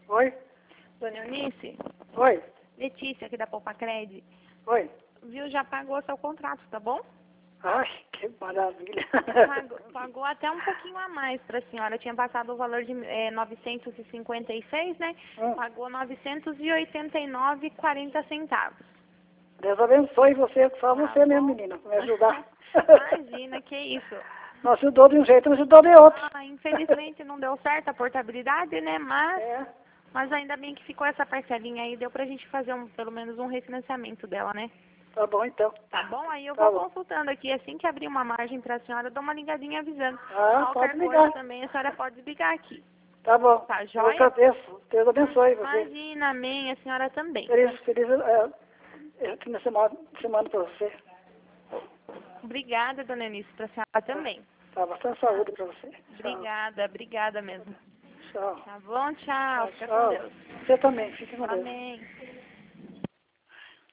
Oi? Dona Eunice, Oi? Letícia aqui da Poupacred. Oi? Viu, já pagou seu contrato, tá bom? Ai, que maravilha. Pagou até um pouquinho a mais para a senhora. Tinha passado o valor de 956, né? Pagou 989,40 centavos. Deus abençoe você, só Tá você mesmo, bom? menina, pra me ajudar. Imagina, que isso. Não ajudou de um jeito, não ajudou de outro. Infelizmente não deu certo a portabilidade, né? É, Mas ainda bem que ficou essa parcelinha aí, deu pra gente fazer pelo menos um refinanciamento dela, né? tá bom então. Tá bom? Aí eu Tá vou bom. consultando aqui, assim que abrir uma margem pra senhora, eu dou uma ligadinha avisando. Ah, Qualquer pode coisa ligar. também, a senhora pode ligar aqui. Tá bom. Tá Eu joia? agradeço. Deus abençoe você. Imagina, amém, a senhora também. Feliz semana pra você. Obrigada, dona Eunice, pra senhora também. Tá, bastante saúde pra você. Tchau. Obrigada mesmo. Tchau. Tá bom? Tchau, fica com Tchau. Deus. Você também, fique com Deus. Amém.